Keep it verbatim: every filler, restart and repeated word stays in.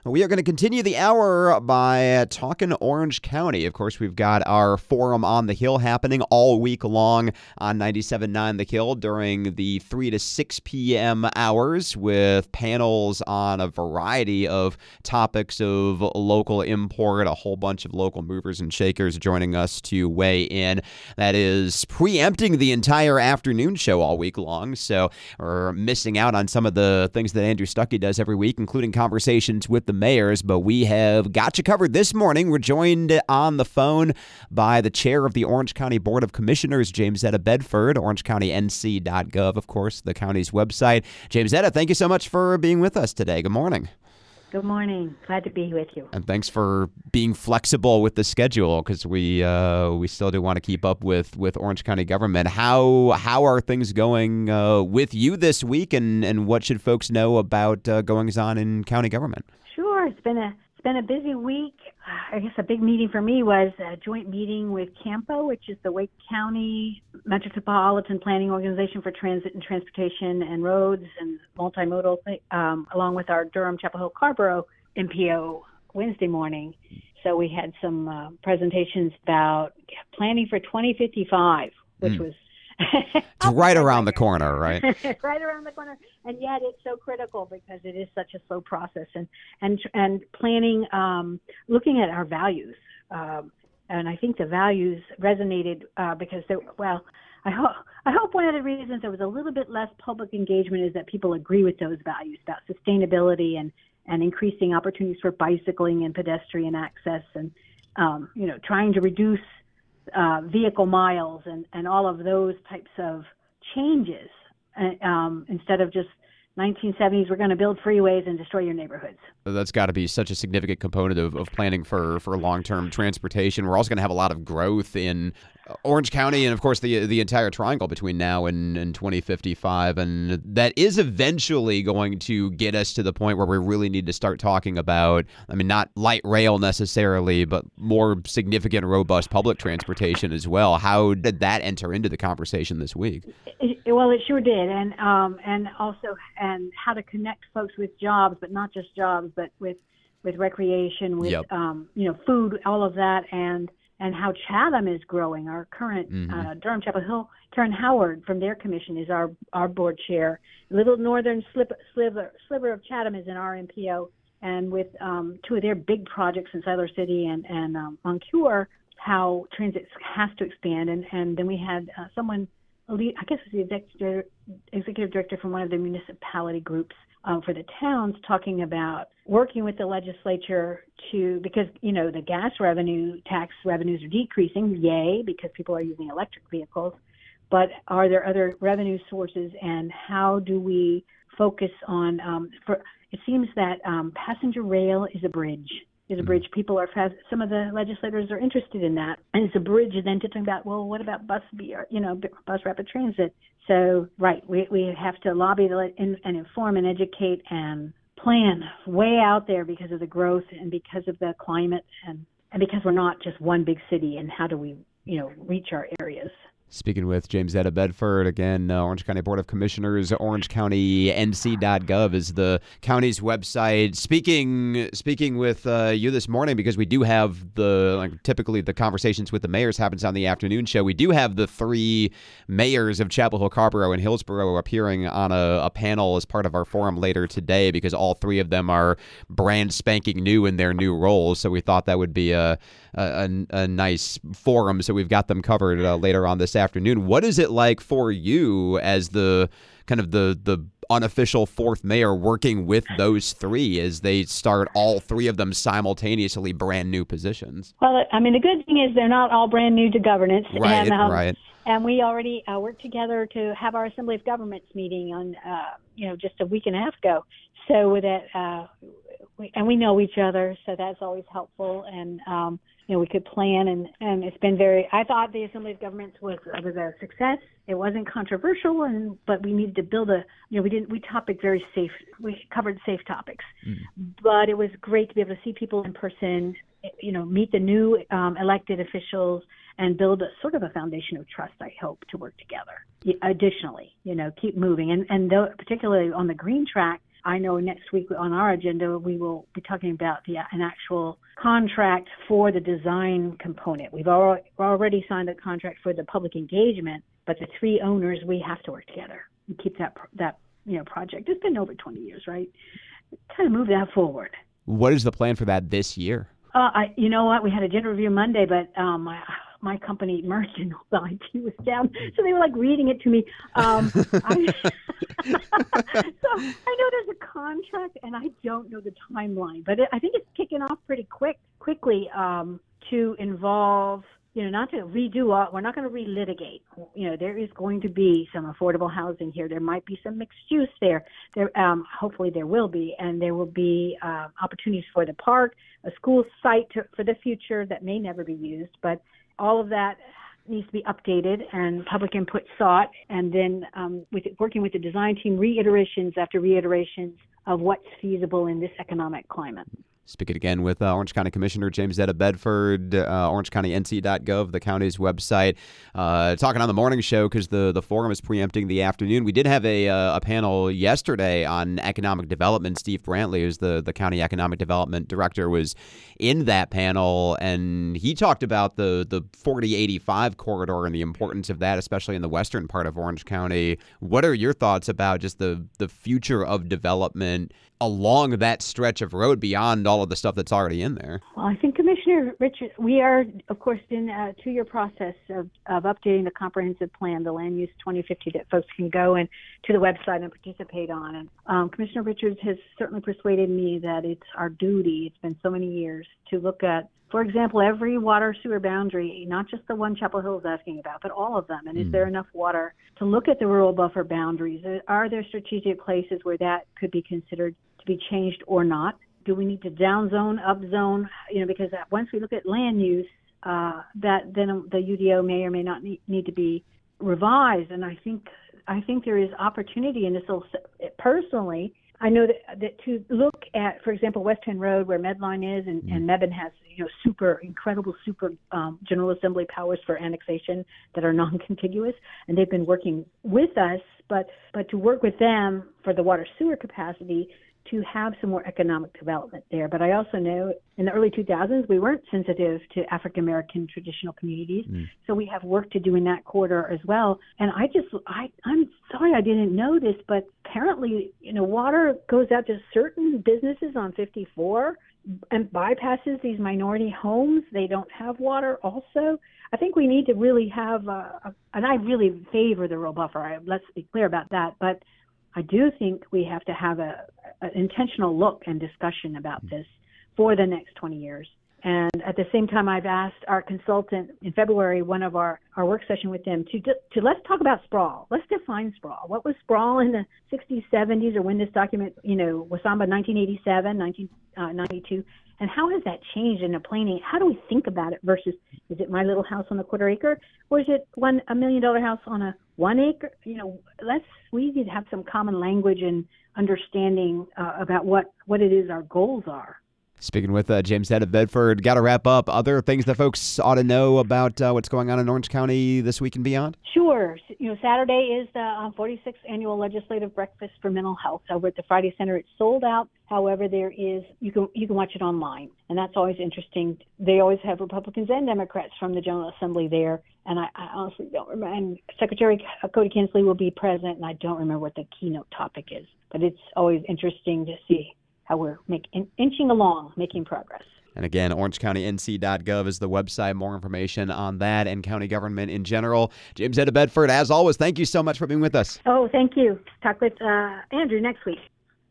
We are going to continue the hour by talking Orange County. Of course, we've got our Forum on the Hill happening all week long on ninety-seven point nine The Hill during the three to six p.m. hours with panels on a variety of topics of local import, a whole bunch of local movers and shakers joining us to weigh in. That is preempting the entire afternoon show all week long, so we're missing out on some of the things that Andrew Stuckey does every week, including conversations with the mayors, but we have got you covered this morning. We're joined on the phone by the chair of the Orange County Board of Commissioners, Jamesetta Bedford, orange county n c dot gov, of course, the county's website. Jamesetta, thank you so much for being with us today. Good morning. Good morning. Glad to be with you. And thanks for being flexible with the schedule, because we uh, we still do want to keep up with, with Orange County government. How how are things going uh, with you this week, and, and what should folks know about uh, goings on in county government? Sure. It's been a it's been a busy week. I guess a big meeting for me was a joint meeting with CAMPO, which is the Wake County Metropolitan Planning Organization for Transit and Transportation and Roads and Multimodal, um, along with our Durham Chapel Hill Carrboro M P O Wednesday morning. So we had some uh, presentations about planning for twenty fifty-five, which mm. was it's right around the corner, right? Right around the corner, and yet it's so critical because it is such a slow process. And and and planning, um, looking at our values, um, and I think the values resonated uh, because they, well, I hope I hope one of the reasons there was a little bit less public engagement is that people agree with those values about sustainability and and increasing opportunities for bicycling and pedestrian access, and um, you know, trying to reduce Uh, vehicle miles and, and all of those types of changes, uh, um, instead of just nineteen seventies, we're going to build freeways and destroy your neighborhoods. That's got to be such a significant component of, of planning for, for long-term transportation. We're also going to have a lot of growth in Orange County and, of course, the the entire triangle between now and, and twenty fifty-five. And that is eventually going to get us to the point where we really need to start talking about, I mean, not light rail necessarily, but more significant, robust public transportation as well. How did that enter into the conversation this week? It, it, well, it sure did. And um, and also and how to connect folks with jobs, but not just jobs, but with, with recreation, with, yep. um, you know, food, all of that, and and how Chatham is growing. Our current mm-hmm. uh, Durham Chapel Hill, Karen Howard from their commission is our, our board chair. Little northern slip, sliver, sliver of Chatham is in our M P O, and with um, two of their big projects in Siler City and, and um, Moncure, how transit has to expand. And, and then we had uh, someone, I guess it was the executive, executive director from one of the municipality groups Um, for the towns, talking about working with the legislature to, because, you know, the gas revenue, tax revenues are decreasing, yay, because people are using electric vehicles, but are there other revenue sources, and how do we focus on, um, for it seems that um, passenger rail is a bridge. Is a bridge. People are fast. Some of the legislators are interested in that, and it's a bridge. And then to think about, well, what about bus, you know, bus rapid transit? So, right, we we have to lobby to let in, and inform and educate and plan way out there because of the growth and because of the climate and and because we're not just one big city. And how do we, you know, reach our areas? Speaking with Jamesetta Bedford, again, uh, Orange County Board of Commissioners, orange county n c dot gov is the county's website. Speaking speaking with uh, you this morning, because we do have the, like, typically the conversations with the mayors happens on the afternoon show. We do have the three mayors of Chapel Hill, Carrboro, and Hillsborough appearing on a, a panel as part of our forum later today, because all three of them are brand spanking new in their new roles. So we thought that would be a, a, a nice forum. So we've got them covered uh, later on this afternoon. What is it like for you as the kind of the the unofficial fourth mayor working with those three as they start all three of them simultaneously brand new positions? Well, I mean, the good thing is they're not all brand new to governance. Right, and, um, right. And we already uh, worked together to have our Assembly of Governments meeting on, uh, you know, just a week and a half ago. So with that, uh, we, and we know each other, so that's always helpful. And um, you know, we could plan, and, and it's been very, I thought the Assembly of Governments was, was a success. It wasn't controversial, and but we needed to build a, you know, we didn't, we topic very safe, we covered safe topics. Mm. But it was great to be able to see people in person, you know, meet the new um, elected officials and build a sort of a foundation of trust, I hope, to work together. Additionally, you know, keep moving. And, and though, particularly on the green track, I know next week on our agenda, we will be talking about the, an actual contract for the design component. We've already, already signed a contract for the public engagement, but the three owners, we have to work together and keep that, that you know, project. It's been over twenty years, right? Kind of move that forward. What is the plan for that this year? Uh, I, you know what? We had a gender review Monday, but um, my, my company merged and all the I T was down, so they were like reading it to me. Um, I, so I know there's a contract, and I don't know the timeline, but it, I think it's kicking off pretty quick, quickly um, to involve. You know, not to redo all, we're not going to relitigate. You know, there is going to be some affordable housing here. There might be some mixed use there. There, um, hopefully there will be, and there will be uh, opportunities for the park, a school site to, for the future that may never be used. But all of that needs to be updated and public input sought, and then um, with working with the design team, reiterations after reiterations of what's feasible in this economic climate. Speaking again with uh, Orange County Commissioner James Zetta Bedford, uh, orange county n c dot gov, the county's website. Uh, talking on the morning show because the, the forum is preempting the afternoon. We did have a uh, a panel yesterday on economic development. Steve Brantley, who's the, the county economic development director, was in that panel, and he talked about the, the forty eighty-five corridor and the importance of that, especially in the western part of Orange County. What are your thoughts about just the, the future of development along that stretch of road beyond all of the stuff that's already in there? Well, I think Commissioner Richards, we are, of course, in a two-year process of, of updating the comprehensive plan, the Land Use twenty fifty, that folks can go and to the website and participate on. And um, Commissioner Richards has certainly persuaded me that it's our duty, it's been so many years, to look at, for example, every water sewer boundary, not just the one Chapel Hill is asking about, but all of them. And mm. is there enough water to look at the rural buffer boundaries? Are there strategic places where that could be considered to be changed or not? Do we need to down zone, up zone? You know, because once we look at land use, uh, that then the U D O may or may not need, need to be revised. And I think I think there is opportunity in this. Personally, I know that, that to look at, for example, West End Road, where Medline is, and, mm. and Mebane has, you know, super incredible, super um, General Assembly powers for annexation that are non-contiguous, and they've been working with us. But but to work with them for the water sewer capacity, to have some more economic development there. But I also know in the early two thousands, we weren't sensitive to African-American traditional communities. Mm. So we have work to do in that corridor as well. And I just, I, I'm sorry I didn't know this, but apparently, you know, water goes out to certain businesses on fifty-four and bypasses these minority homes. They don't have water also. I think we need to really have, a, a, and I really favor the rural buffer. I, let's be clear about that. But I do think we have to have a, an intentional look and discussion about this for the next twenty years. And at the same time, I've asked our consultant in February, one of our, our work session with them, to, to let's talk about sprawl. Let's define sprawl. What was sprawl in the sixties, seventies, or when this document, you know, was signed by nineteen eighty-seven, nineteen ninety-two? And how has that changed in the planning? How do we think about it versus, is it my little house on a quarter acre, or is it one a million dollar house on a one acre? You know, let's we need to have some common language and understanding uh, about what, what it is our goals are. Speaking with uh, James Zetta Bedford, got to wrap up. Other things that folks ought to know about uh, what's going on in Orange County this week and beyond? Sure. You know, Saturday is the uh, forty-sixth Annual Legislative Breakfast for Mental Health over at the Friday Center. It's sold out. However, there is you can you can watch it online, and that's always interesting. They always have Republicans and Democrats from the General Assembly there, and I, I honestly don't remember. And Secretary Cody Kinsley will be present, and I don't remember what the keynote topic is, but it's always interesting to see how we're make, in, inching along, making progress. And again, orange county n c dot gov is the website. More information on that and county government in general. James Zetta Bedford, as always, thank you so much for being with us. Oh, thank you. Talk with uh, Andrew next week.